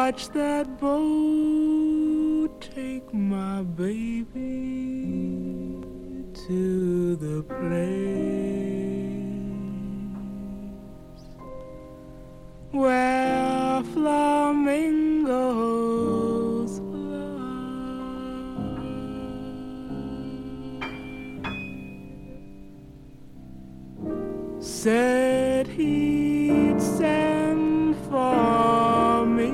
watch that boat take my baby to the place where flamingos fly. Said he'd send for me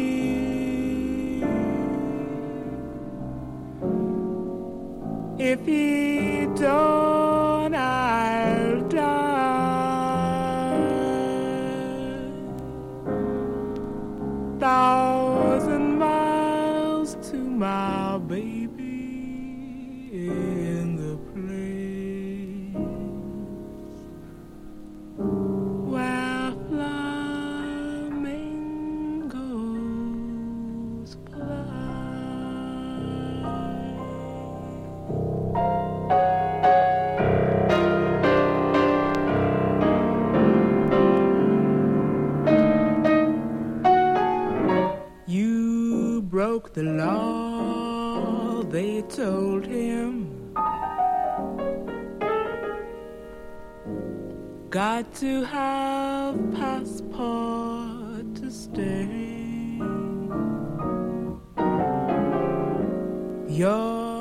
if he don't, I'll die. 1,000 miles to my baby in the place where flamingos fly. You broke the law, they told him. Got to have passport to stay. Your